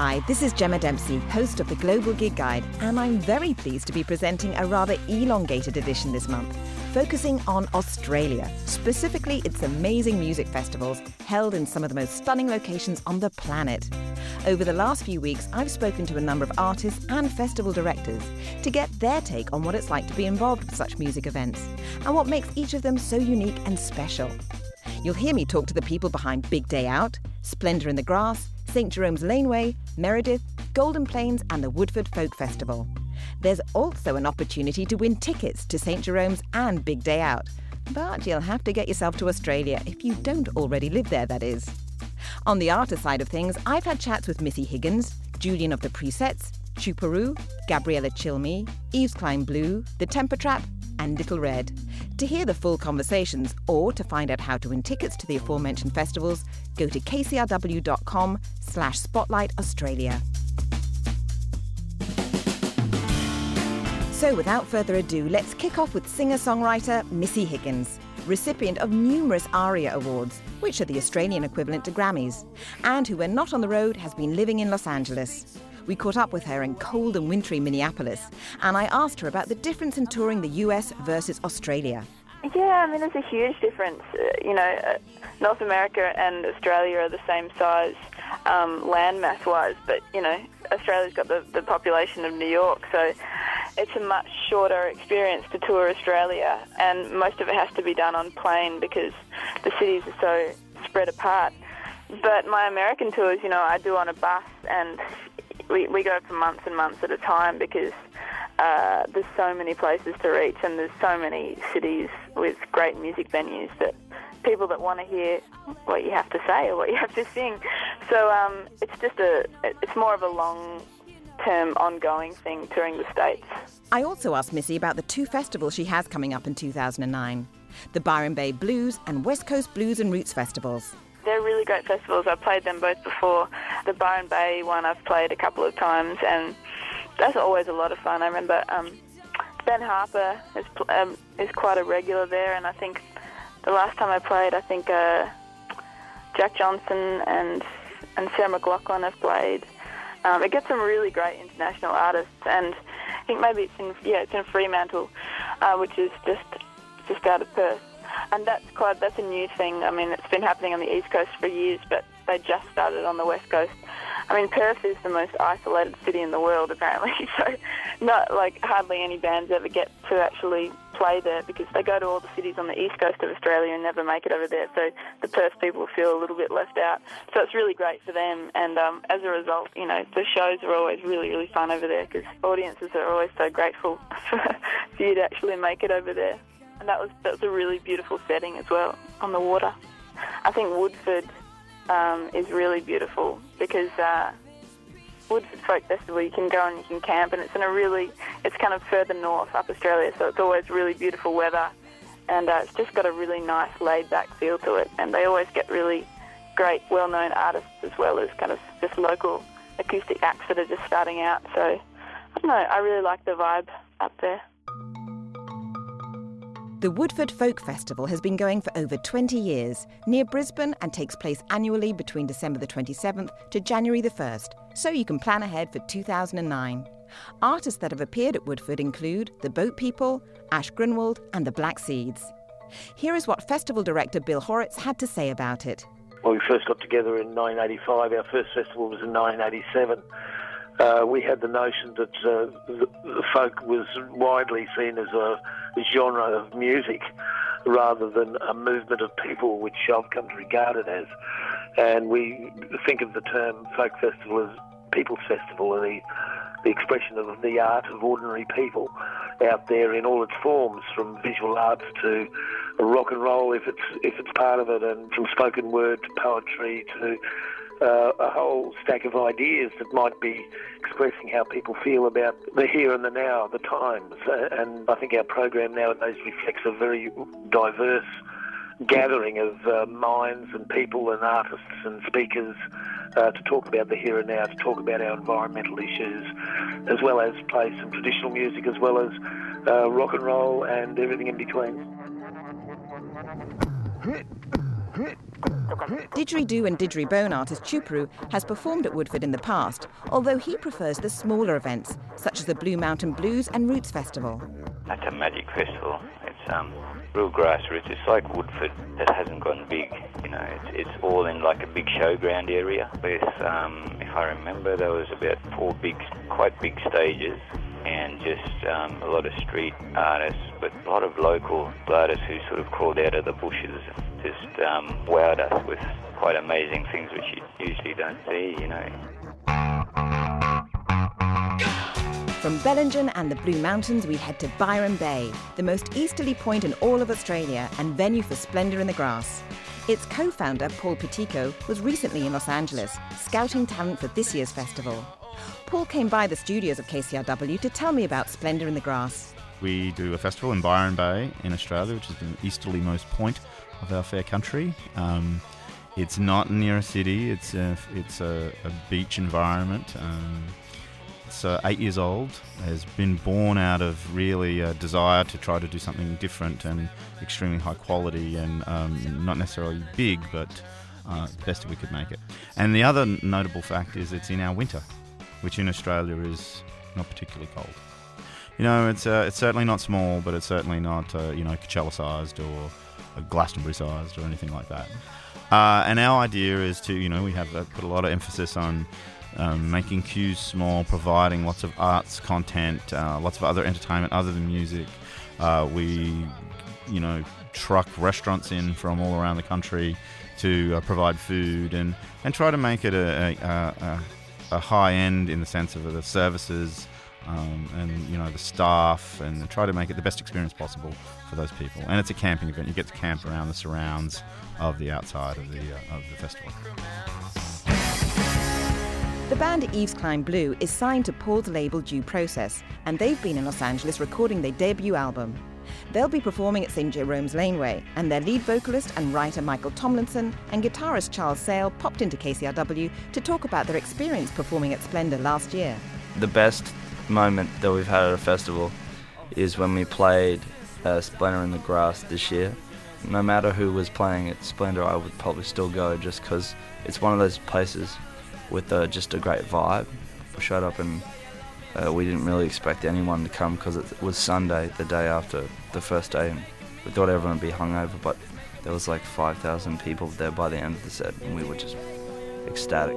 Hi, this is Gemma Dempsey, host of the Global Gig Guide, and I'm very pleased to be presenting a rather elongated edition this month, focusing on Australia, specifically its amazing music festivals held in some of the most stunning locations on the planet. Over the last few weeks, I've spoken to a number of artists and festival directors to get their take on what it's like to be involved with such music events and what makes each of them so unique and special. You'll hear me talk to the people behind Big Day Out, Splendour in the Grass, St Jerome's Laneway, Meredith, Golden Plains and the Woodford Folk Festival. There's also an opportunity to win tickets to St Jerome's and Big Day Out, but you'll have to get yourself to Australia if you don't already live there, that is. On the artist side of things, I've had chats with Missy Higgins, Julian of the Presets, Chuparu, Gabriella Chilmi, Eves Klein Blue, The Temper Trap and Little Red. To hear the full conversations or to find out how to win tickets to the aforementioned festivals, go to kcrw.com/Spotlight Australia. So without further ado, let's kick off with singer-songwriter Missy Higgins, recipient of numerous ARIA Awards, which are the Australian equivalent to Grammys, and who, when not on the road, has been living in Los Angeles. We caught up with her in cold and wintry Minneapolis, and I asked her about the difference in touring the US versus Australia. Yeah, I mean, there's a huge difference. North America and Australia are the same size land mass-wise, but, Australia's got the population of New York, so it's a much shorter experience to tour Australia, and most of it has to be done on plane because the cities are so spread apart. But my American tours, I do on a bus, and we go for months and months at a time because there's so many places to reach and there's so many cities with great music venues that people that want to hear what you have to say or what you have to sing. So it's more of a long-term ongoing thing touring the States. I also asked Missy about the two festivals she has coming up in 2009, the Byron Bay Blues and West Coast Blues and Roots festivals. They're really great festivals. I've played them both before. The Byron Bay one I've played a couple of times, and that's always a lot of fun. I remember Ben Harper is quite a regular there, and I think the last time I played, Jack Johnson and Sarah McLachlan have played. It gets some really great international artists, and I think maybe it's in Fremantle, which is just out of Perth. And that's a new thing. I mean, it's been happening on the East Coast for years, but they just started on the West Coast. I mean, Perth is the most isolated city in the world, apparently, so hardly any bands ever get to actually play there because they go to all the cities on the East Coast of Australia and never make it over there, so the Perth people feel a little bit left out. So it's really great for them, and as a result, the shows are always really, really fun over there because audiences are always so grateful for you to actually make it over there. And that was a really beautiful setting as well, on the water. I think Woodford is really beautiful because Woodford Folk Festival, you can go and you can camp, and it's kind of further north up Australia, so it's always really beautiful weather, and it's just got a really nice laid-back feel to it, and they always get really great, well-known artists as well as kind of just local acoustic acts that are just starting out, so I don't know, I really like the vibe up there. The Woodford Folk Festival has been going for over 20 years near Brisbane and takes place annually between December the 27th to January the 1st, so you can plan ahead for 2009. Artists that have appeared at Woodford include The Boat People, Ash Grunwald and The Black Seeds. Here is what festival director Bill Horitz had to say about it. Well, we first got together in 1985. Our first festival was in 1987. We had the notion that the folk was widely seen as a genre of music rather than a movement of people, which I've come to regard it as. And we think of the term folk festival as people's festival, and the expression of the art of ordinary people out there in all its forms, from visual arts to rock and roll if it's part of it, and from spoken word to poetry to a whole stack of ideas that might be expressing how people feel about the here and the now, the times. And I think our program nowadays reflects a very diverse gathering of minds and people and artists and speakers to talk about the here and now, to talk about our environmental issues, as well as play some traditional music, as well as rock and roll and everything in between. Didgeridoo and didgeridoo artist Chupru has performed at Woodford in the past, although he prefers the smaller events, such as the Blue Mountain Blues and Roots Festival. That's a magic festival. It's real grassroots. It's like Woodford that hasn't gone big. You know, it's all in like a big showground area. With, if I remember, there was about 4 quite big stages, and just a lot of street artists, but a lot of local artists who sort of crawled out of the bushes, just wowed us with quite amazing things which you usually don't see, you know. From Bellingen and the Blue Mountains, we head to Byron Bay, the most easterly point in all of Australia and venue for Splendour in the Grass. Its co-founder, Paul Petico, was recently in Los Angeles, scouting talent for this year's festival. Paul came by the studios of KCRW to tell me about Splendour in the Grass. We do a festival in Byron Bay in Australia, which is the easterlymost point of our fair country. It's not near a city, it's a beach environment. It's 8 years old, has been born out of really a desire to try to do something different and extremely high quality and not necessarily big, but the best we could make it. And the other notable fact is it's in our winter, which in Australia is not particularly cold. You know, it's certainly not small, but it's certainly not Coachella-sized or Glastonbury-sized or anything like that. And our idea is to, we have put a lot of emphasis on making queues small, providing lots of arts content, lots of other entertainment other than music. We, truck restaurants in from all around the country to provide food and try to make it a high end in the sense of the services and the staff, and try to make it the best experience possible for those people. And it's a camping event. You get to camp around the surrounds of the outside of the festival. The band Yves Klein Blue is signed to Paul's label Due Process, and they've been in Los Angeles recording their debut album. They'll be performing at St. Jerome's Laneway, and their lead vocalist and writer Michael Tomlinson and guitarist Charles Sale popped into KCRW to talk about their experience performing at Splendour last year. The best moment that we've had at a festival is when we played Splendour in the Grass this year. No matter who was playing at Splendour, I would probably still go just because it's one of those places with just a great vibe. We showed up and we didn't really expect anyone to come because it was Sunday, the day after the first day, and we thought everyone would be hungover, but there was like 5,000 people there by the end of the set, and we were just ecstatic.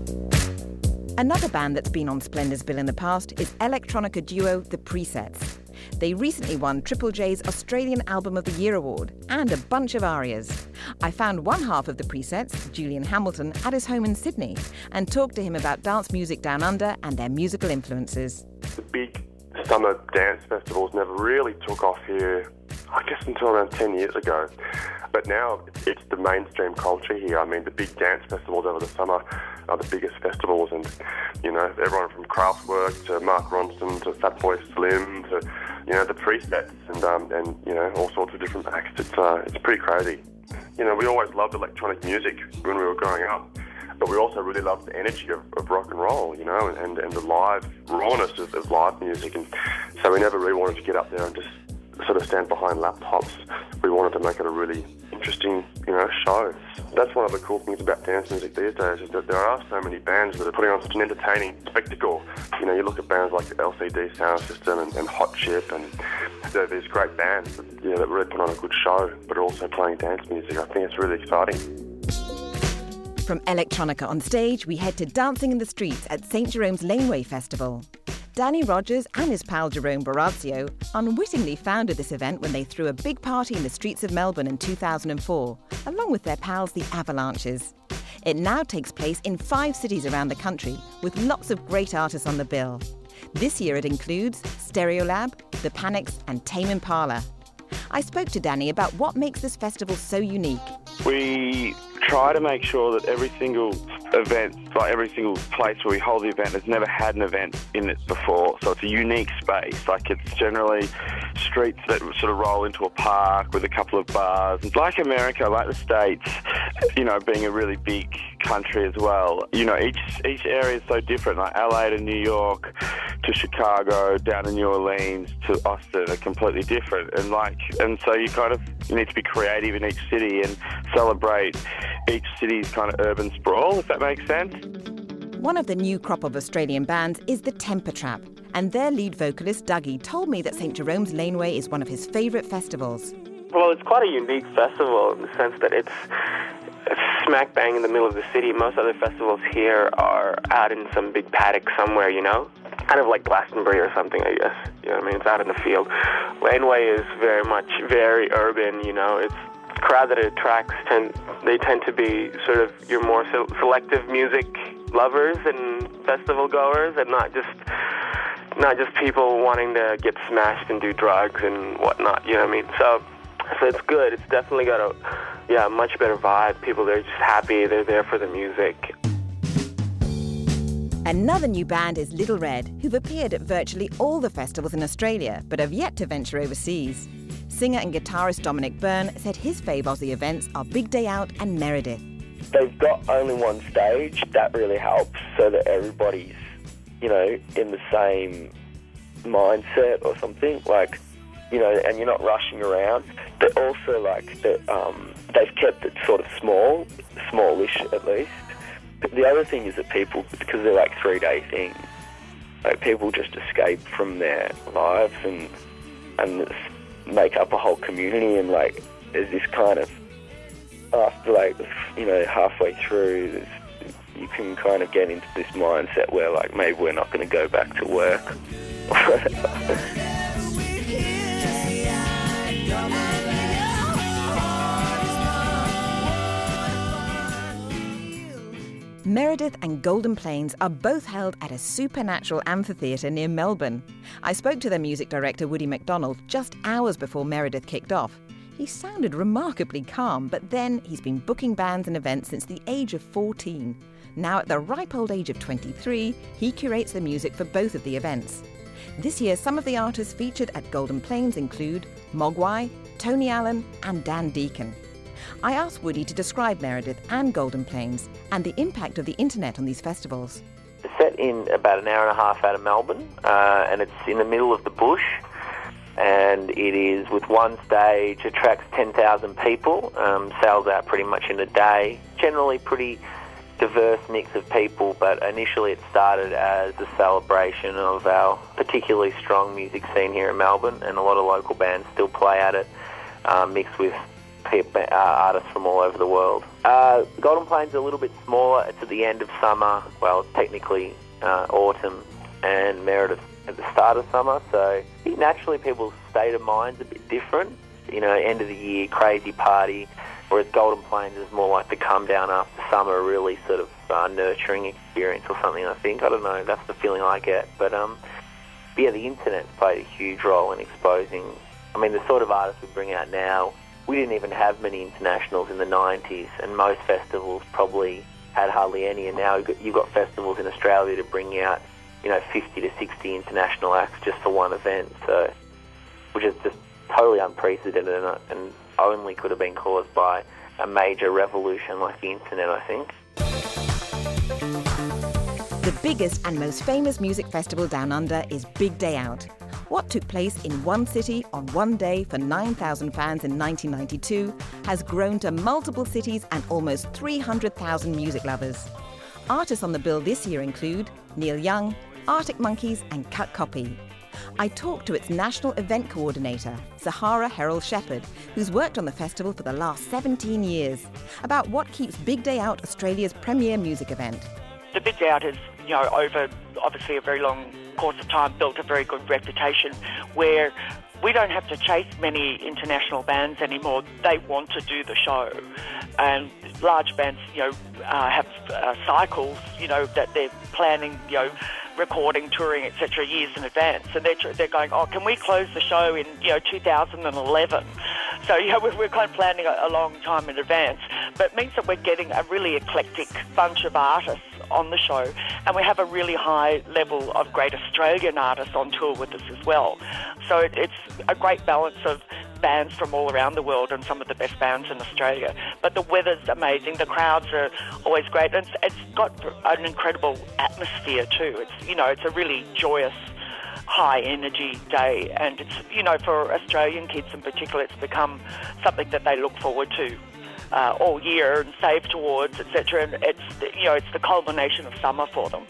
Another band that's been on Splendour's bill in the past is electronica duo The Presets. They recently won Triple J's Australian Album of the Year award and a bunch of arias. I found one half of The Presets, Julian Hamilton, at his home in Sydney and talked to him about dance music down under and their musical influences. The big summer dance festivals never really took off here, I guess, until around 10 years ago. But now it's the mainstream culture here. I mean, the big dance festivals over the summer are the biggest festivals, and, everyone from Kraftwerk to Mark Ronson to Fatboy Slim to, the Presets and all sorts of different acts. It's pretty crazy. We always loved electronic music when we were growing up, but we also really loved the energy of rock and roll, and the live rawness of live music. And so we never really wanted to get up there and just sort of stand behind laptops. We wanted to make it a really interesting, show. That's one of the cool things about dance music these days, is that there are so many bands that are putting on such an entertaining spectacle. You look at bands like LCD Sound System and Hot Chip, and there are these great bands that really put on a good show, but are also playing dance music. I think it's really exciting. From electronica on stage, we head to dancing in the streets at St. Jerome's Laneway Festival. Danny Rogers and his pal Jerome Barazio unwittingly founded this event when they threw a big party in the streets of Melbourne in 2004, along with their pals the Avalanches. It now takes place in 5 cities around the country, with lots of great artists on the bill. This year it includes Stereolab, The Panics and Tame Impala. I spoke to Danny about what makes this festival so unique. We try to make sure that every single event, like every single place where we hold the event, has never had an event in it before. So it's a unique space. Like, it's generally streets that sort of roll into a park with a couple of bars. Like America, like the States, being a really big country as well. Each area is so different. Like LA to New York to Chicago, down to New Orleans to Austin are completely different. And so you need to be creative in each city and celebrate each city's kind of urban sprawl, if that makes sense. One of the new crop of Australian bands is the Temper Trap, and their lead vocalist Dougie told me that St Jerome's Laneway is one of his favourite festivals. Well, it's quite a unique festival in the sense that it's smack bang in the middle of the city. Most other festivals here are out in some big paddock somewhere, you know? Kind of like Glastonbury or something, I guess. You know what I mean? It's out in the field. Laneway is very urban, you know? It's crowd that it attracts tend to be sort of your more selective music lovers and festival goers, and not just people wanting to get smashed and do drugs and whatnot, you know what I mean? So it's good. It's definitely got a much better vibe. People, they're just happy. They're there for the music. Another new band is Little Red, who've appeared at virtually all the festivals in Australia, but have yet to venture overseas. Singer and guitarist Dominic Byrne said his fave Aussie events are Big Day Out and Meredith. They've got only one stage. That really helps, so that everybody's, you know, in the same mindset or something, like, you know, and you're not rushing around. But also, like, they've kept it sort of smallish at least. But the other thing is that people, because they're like 3-day things, like people just escape from their lives and make up a whole community, and like there's this kind of, after like, you know, halfway through, you can kind of get into this mindset where like maybe we're not going to go back to work. Meredith and Golden Plains are both held at a supernatural amphitheatre near Melbourne. I spoke to their music director Woody McDonald just hours before Meredith kicked off. He sounded remarkably calm, but then he's been booking bands and events since the age of 14. Now at the ripe old age of 23, he curates the music for both of the events. This year, some of the artists featured at Golden Plains include Mogwai, Tony Allen and Dan Deacon. I asked Woody to describe Meredith and Golden Plains and the impact of the internet on these festivals. It's set in about an hour and a half out of Melbourne, and it's in the middle of the bush, and it is with one stage, attracts 10,000 people, sells out pretty much in a day. Generally pretty diverse mix of people, but initially it started as a celebration of our particularly strong music scene here in Melbourne, and a lot of local bands still play at it, mixed with artists from all over the world. Golden Plains is a little bit smaller. It's at the end of summer, well, technically autumn, and Meredith at the start of summer, so I think naturally people's state of mind's a bit different. You know, end of the year, crazy party, whereas Golden Plains is more like the come down after summer, really sort of nurturing experience or something, I think. I don't know, that's the feeling I get. But yeah, the internet's played a huge role in exposing, I mean, the sort of artists we bring out now. We didn't even have many internationals in the 90s, and most festivals probably had hardly any, and now you've got festivals in Australia to bring out, you know, 50 to 60 international acts just for one event, so, which is just totally unprecedented and only could have been caused by a major revolution like the internet, I think. The biggest and most famous music festival down under is Big Day Out. What took place in one city on one day for 9,000 fans in 1992 has grown to multiple cities and almost 300,000 music lovers. Artists on the bill this year include Neil Young, Arctic Monkeys and Cut Copy. I talked to its national event coordinator, Zahara Herald-Shepherd, who's worked on the festival for the last 17 years, about what keeps Big Day Out Australia's premier music event. The Big Day Out has, you know, over obviously a very long course of time built a very good reputation where we don't have to chase many international bands anymore. They want to do the show. And large bands, you know, have cycles, you know, that they're planning, you know, recording, touring, etc. years in advance. And they're going, oh, can we close the show in, you know, 2011? So, you know, we're kind of planning a long time in advance. But it means that we're getting a really eclectic bunch of artists on the show, and we have a really high level of great Australian artists on tour with us as well. So it's a great balance of bands from all around the world and some of the best bands in Australia. But the weather's amazing, the crowds are always great, and it's got an incredible atmosphere too. It's, you know, it's a really joyous, high energy day, and it's, you know, for Australian kids in particular, it's become something that they look forward to. all year and save towards, etc. And it's the culmination of summer for them.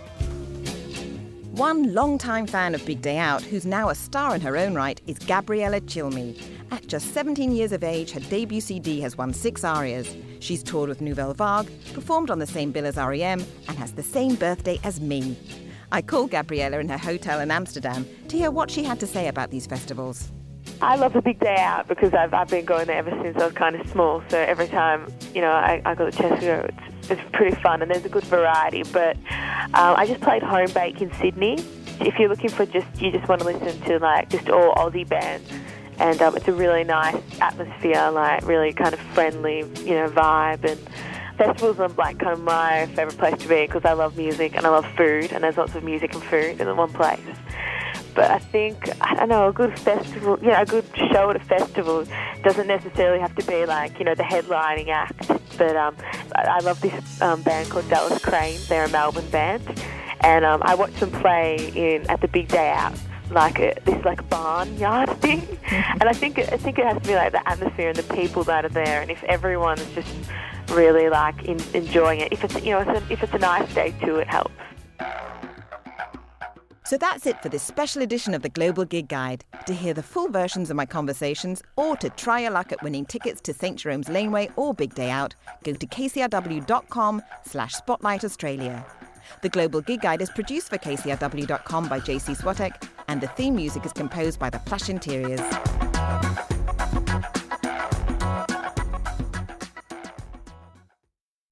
One long-time fan of Big Day Out, who's now a star in her own right, is Gabriella Cilmi. At just 17 years of age, her debut CD has won 6 arias. She's toured with Nouvelle Vague, performed on the same bill as R.E.M. and has the same birthday as me. I called Gabriella in her hotel in Amsterdam to hear what she had to say about these festivals. I love the Big Day Out because I've been going there ever since I was kind of small. So every time, I got the chance to go, it's pretty fun and there's a good variety. But I just played Home Bake in Sydney. If you're looking for you just want to listen to just all Aussie bands. And it's a really nice atmosphere, really kind of friendly, vibe. And festivals are kind of my favourite place to be because I love music and I love food, and there's lots of music and food in one place. But I think, a good festival, a good show at a festival doesn't necessarily have to be the headlining act. But I love this band called Dallas Crane. They're a Melbourne band. And I watched them play at the Big Day Out. This barnyard thing, and I think it has to be the atmosphere and the people that are there, and if everyone's just really enjoying it, if it's a nice day too, it helps. So that's it for this special edition of the Global Gig Guide. To hear the full versions of my conversations or to try your luck at winning tickets to St Jerome's Laneway or Big Day Out, go to kcrw.com/Spotlight Australia. The Global Gig Guide is produced for kcrw.com by JC Swatek, and the theme music is composed by The Plush Interiors.